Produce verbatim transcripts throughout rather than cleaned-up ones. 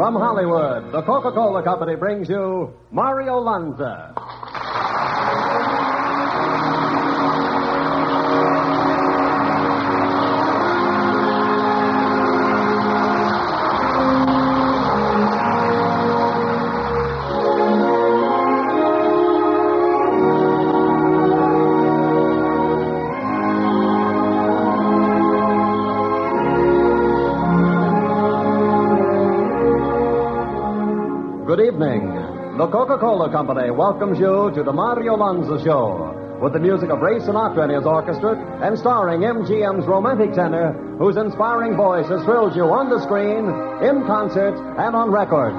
From Hollywood, the Coca-Cola Company brings you Mario Lanza. Good evening. The Coca-Cola Company welcomes you to the Mario Lanza Show with the music of Ray Sinatra and his orchestra and starring M G M's romantic tenor whose inspiring voice has thrilled you on the screen, in concert, and on records.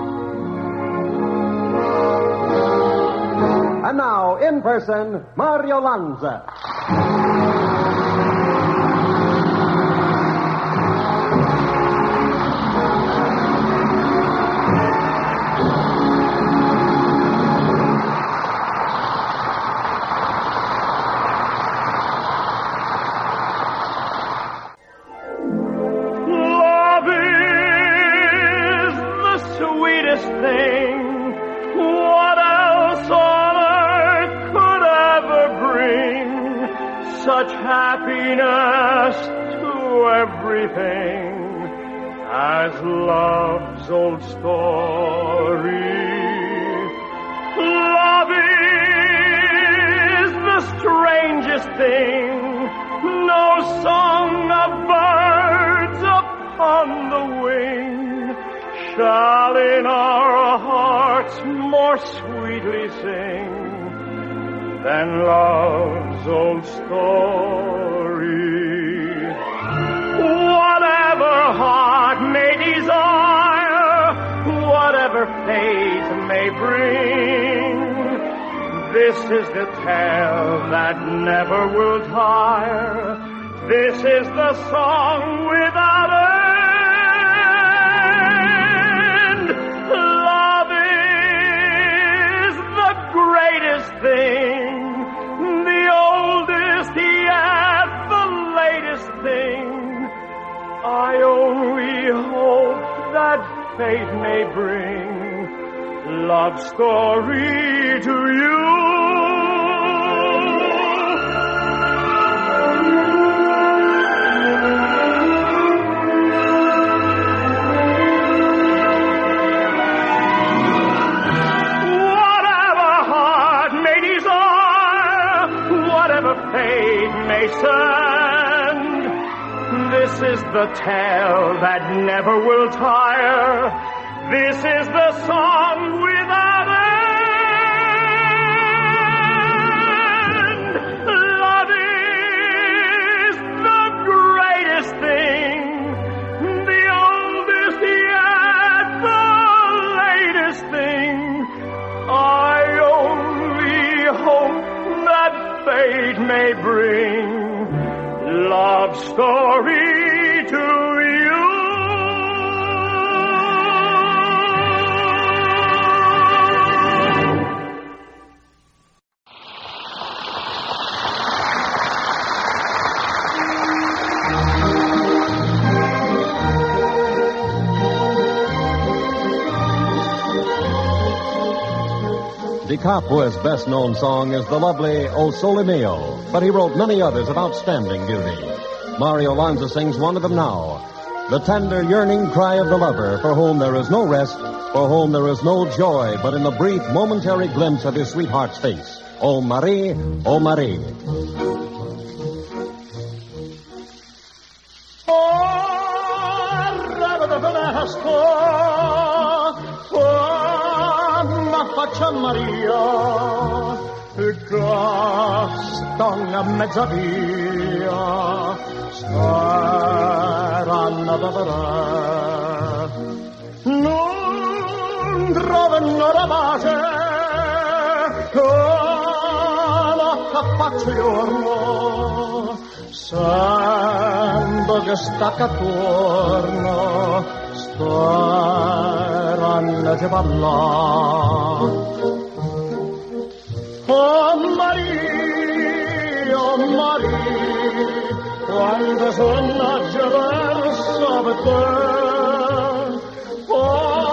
And now, in person, Mario Lanza. Such happiness to everything as love's old story. Love is the strangest thing, no song of birds upon the wing shall in our hearts more sweetly sing than love's old story. Whatever heart may desire, whatever fate may bring, this is the tale that never will tire. This is the song without end. Love is the greatest thing, yet the latest thing. I only hope that fate may bring love story to you. Fate may send, this is the tale that never will tire. This is the song without end. Love is the greatest thing, the oldest yet the latest thing. I only hope that fate may bring love story to you. Di Capua's best-known song is the lovely O Sole Mio, but he wrote many others of outstanding beauty. Mario Lanza sings one of them now, the tender, yearning cry of the lover for whom there is no rest, for whom there is no joy, but in the brief, momentary glimpse of his sweetheart's face. O Marie, O Marie. Faccia Maria, costa una mezza via, saranno da vedere. Non trovano la base, la faccia giorno, sento che sta attorno, staranno di parlare. Oh Maria, oh Maria, quando sono verso per te, oh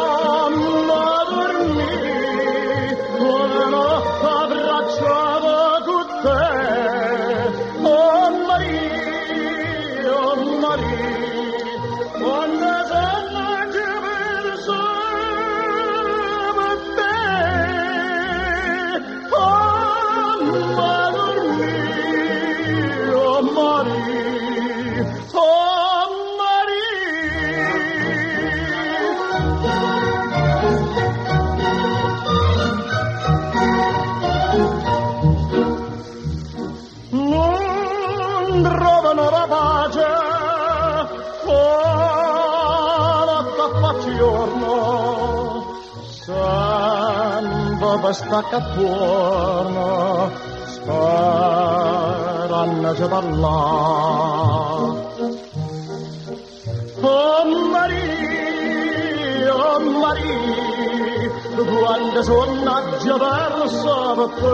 giorno sembra bestacca attorno, sperano di ballare. Oh Maria, oh Maria, quando suonaggia verso per te,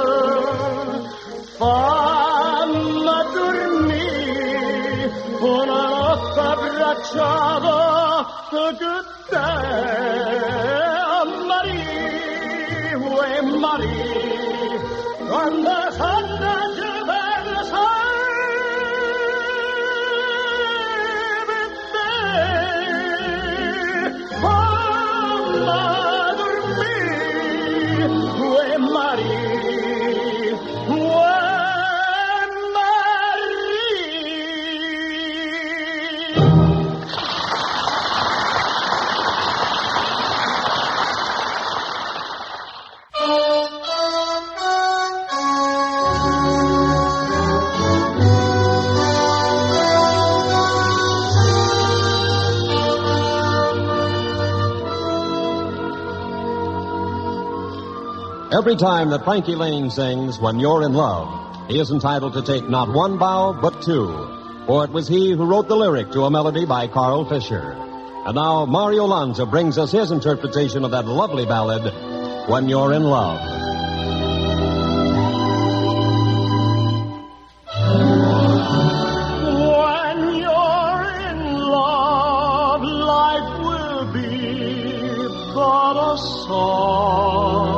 fammi dormire una notte abbracciata che te, oh Maria, oh Maria, quando suonaggia verso Every time that Frankie Lane sings When You're in Love, he is entitled to take not one bow, but two. For it was he who wrote the lyric to a melody by Carl Fisher. And now Mario Lanza brings us his interpretation of that lovely ballad, When You're in Love. When you're in love, life will be but a song.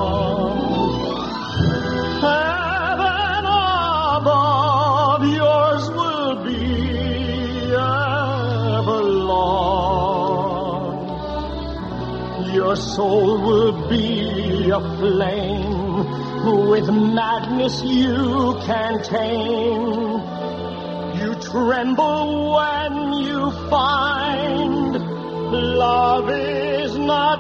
Heaven above, yours will be ever long. Your soul will be a flame with madness you can tame. You tremble when you find love is not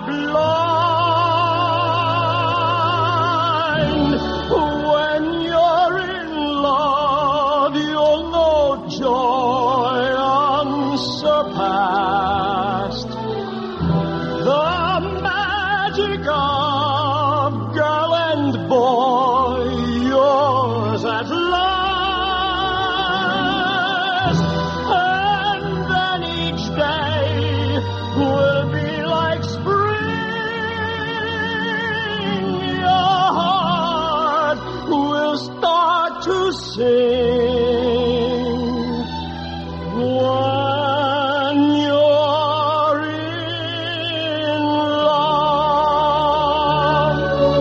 blind. When you're in love, you'll know joy unsurpassed. The magic of girl and boy, yours at last. And then each day will be like spring. Your heart will start to sing. When you're in love.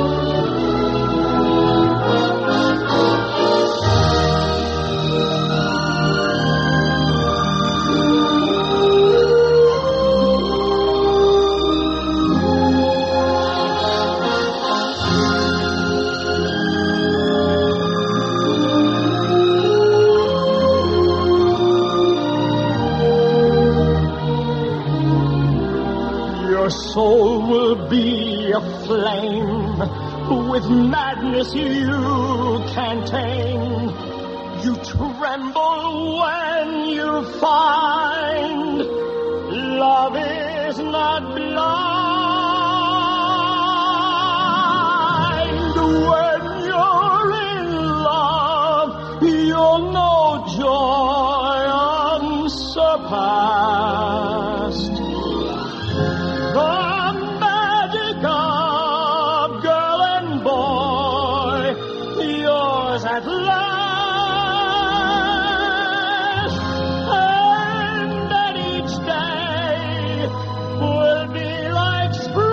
Your soul will be a flame with madness you can tame. You tremble when you find love is not blind. When you're in love, you'll know joy unsurpassed. The magic of girl and boy, yours at last. And that each day will be like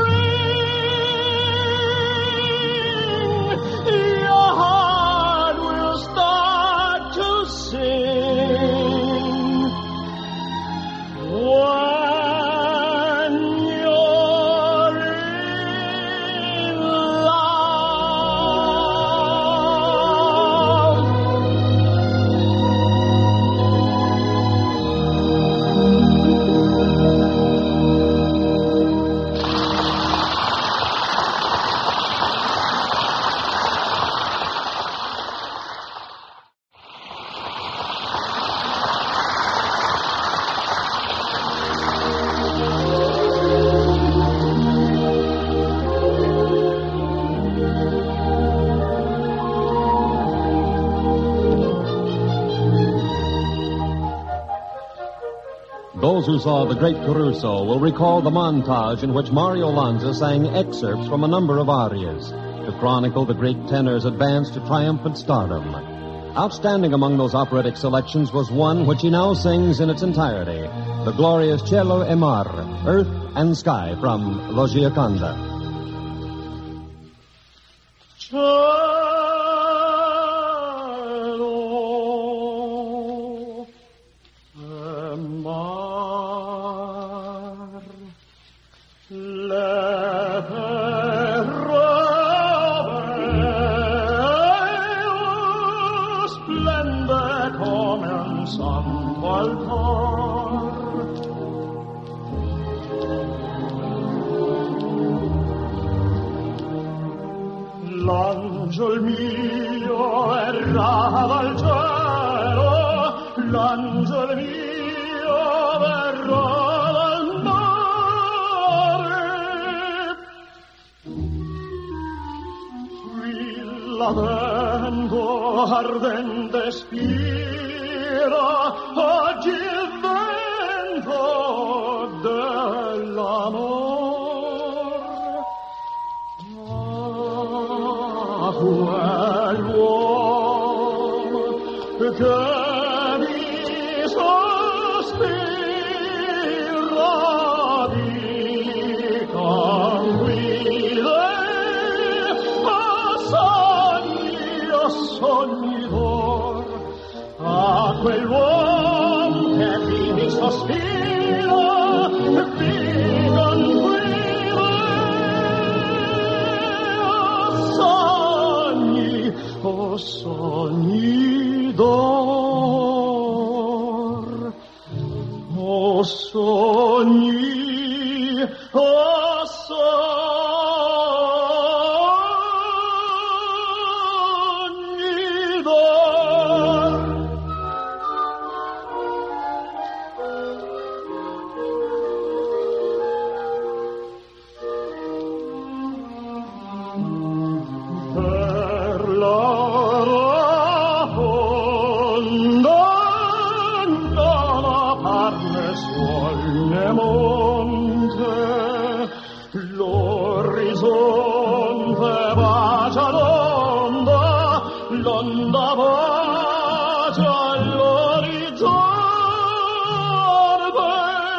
spring. Your heart will start to sing. When Those who saw The Great Caruso will recall the montage in which Mario Lanza sang excerpts from a number of arias to chronicle the great tenor's advance to triumphant stardom. Outstanding among those operatic selections was one which he now sings in its entirety, the glorious Cielo e Mar, Earth and Sky, from La Gioconda. Cielo e mar, le terre splende come un santo altar. L'angel mio erra dal cielo, l'angel mio verrà dal mare. Qui la vento ardente spira, oggi il vento dell'amor. Quell'uomo che mi sospira di tranquille, a sogni, a sogni d'or, a quell'uomo che mi sospira di tranquille, o sogni d'or, o sogni, o sogni d'or. Per la monte, l'orizzonte bacia l'onda, l'onda bacia l'orizzonte.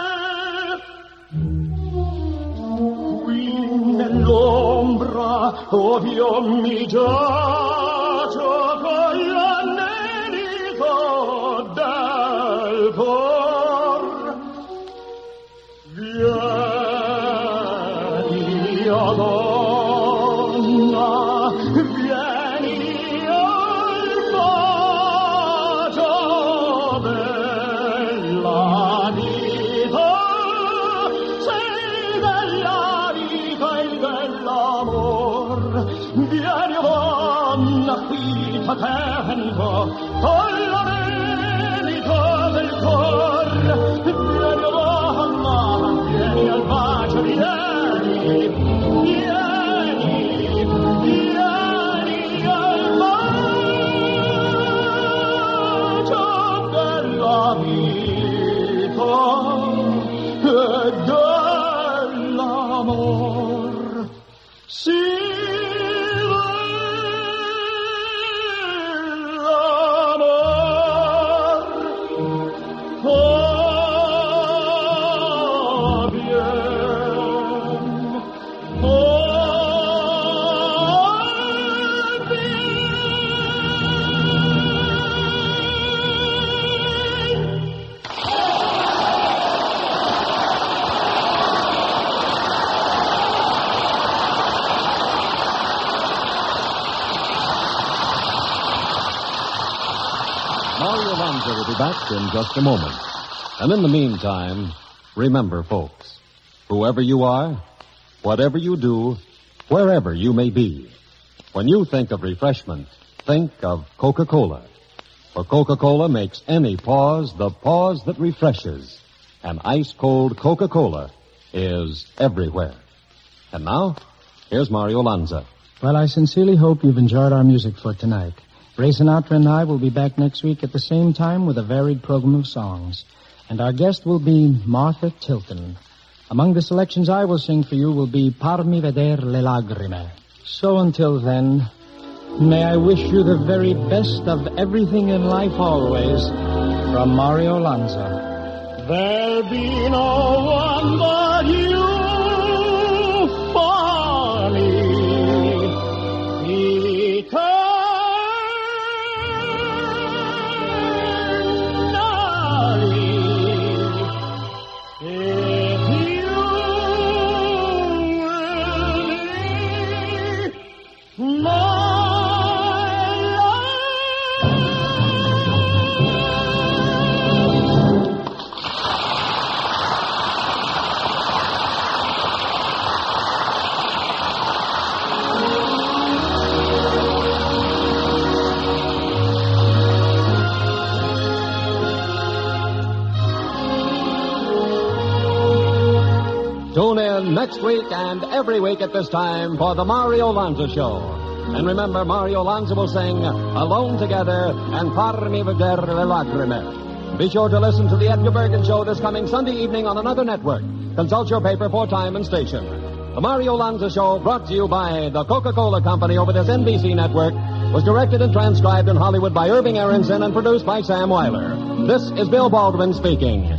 Qui nell'ombra ov'io mi giaccio con l'anelito del cor. Vieni, o donna, vieni al bacio della vita, sei della vita e dell'amor. Vieni, o donna, qui t'attendo, con l'anelito del cor. Vieni, o donna, vieni al bacio, vieni, vieni, vieni al bacio della vita e dell'amor. Sì, dell'amor. Oh, Mario Lanza will be back in just a moment. And in the meantime, remember, folks, whoever you are, whatever you do, wherever you may be, when you think of refreshment, think of Coca-Cola. For Coca-Cola makes any pause the pause that refreshes. And ice-cold Coca-Cola is everywhere. And now, here's Mario Lanza. Well, I sincerely hope you've enjoyed our music for tonight. Ray Sinatra and I will be back next week at the same time with a varied program of songs. And our guest will be Martha Tilton. Among the selections I will sing for you will be Parmi veder le lagrime. So until then, may I wish you the very best of everything in life always, from Mario Lanza. There'll be no one but you for me, eternally. If you will be my Tune in next week and every week at this time for the Mario Lanza Show. And remember, Mario Lanza will sing Alone Together and Parmi veder le lagrime. Be sure to listen to the Edgar Bergen Show this coming Sunday evening on another network. Consult your paper for time and station. The Mario Lanza Show, brought to you by the Coca-Cola Company over this N B C network, was directed and transcribed in Hollywood by Irving Aronson and produced by Sam Weiler. This is Bill Baldwin speaking.